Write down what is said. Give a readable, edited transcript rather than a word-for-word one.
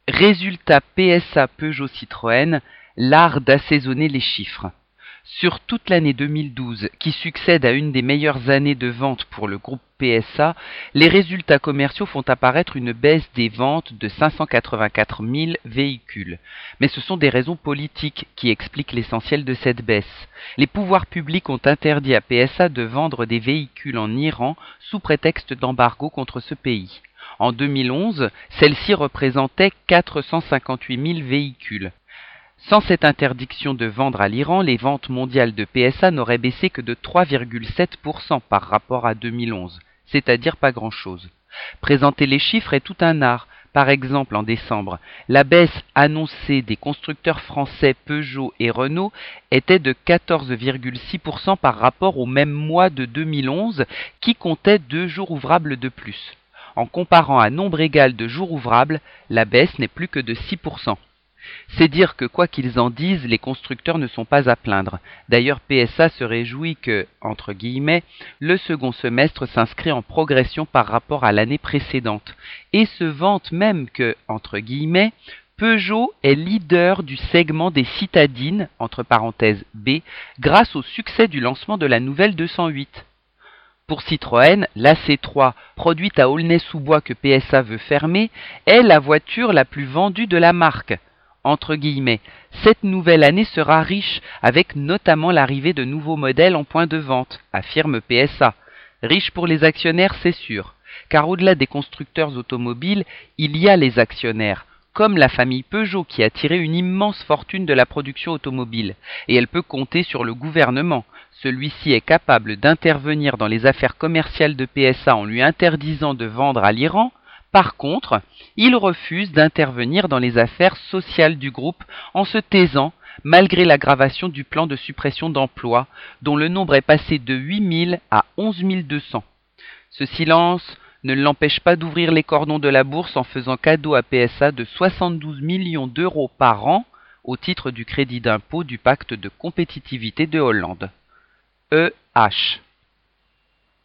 Résultat PSA Peugeot Citroën, l'art d'assaisonner les chiffres. Sur toute l'année 2012, qui succède à une des meilleures années de vente pour le groupe PSA, les résultats commerciaux font apparaître une baisse des ventes de 584 000 véhicules. Mais ce sont des raisons politiques qui expliquent l'essentiel de cette baisse. Les pouvoirs publics ont interdit à PSA de vendre des véhicules en Iran sous prétexte d'embargo contre ce pays. En 2011, celle-ci représentait 458 000 véhicules. Sans cette interdiction de vendre à l'Iran, les ventes mondiales de PSA n'auraient baissé que de 3,7% par rapport à 2011, c'est-à-dire pas grand-chose. Présenter les chiffres est tout un art. Par exemple, en décembre, la baisse annoncée des constructeurs français Peugeot et Renault était de 14,6% par rapport au même mois de 2011 qui comptait 2 jours ouvrables de plus. En comparant à nombre égal de jours ouvrables, la baisse n'est plus que de 6%. C'est dire que quoi qu'ils en disent, les constructeurs ne sont pas à plaindre. D'ailleurs, PSA se réjouit que, entre guillemets, le second semestre s'inscrit en progression par rapport à l'année précédente, et se vante même que, entre guillemets, Peugeot est leader du segment des citadines, entre parenthèses B, grâce au succès du lancement de la nouvelle 208. Pour Citroën, la C3, produite à Aulnay-sous-Bois que PSA veut fermer, est la voiture la plus vendue de la marque. Entre guillemets, cette nouvelle année sera riche, avec notamment l'arrivée de nouveaux modèles en point de vente, affirme PSA. Riche pour les actionnaires, c'est sûr, car au-delà des constructeurs automobiles, il y a les actionnaires, comme la famille Peugeot qui a tiré une immense fortune de la production automobile, et elle peut compter sur le gouvernement. Celui-ci est capable d'intervenir dans les affaires commerciales de PSA en lui interdisant de vendre à l'Iran. Par contre, il refuse d'intervenir dans les affaires sociales du groupe en se taisant, malgré l'aggravation du plan de suppression d'emplois, dont le nombre est passé de 8 000 à 11 200. Ce silence ne l'empêche pas d'ouvrir les cordons de la bourse en faisant cadeau à PSA de 72 millions d'euros par an au titre du crédit d'impôt du pacte de compétitivité de Hollande. EH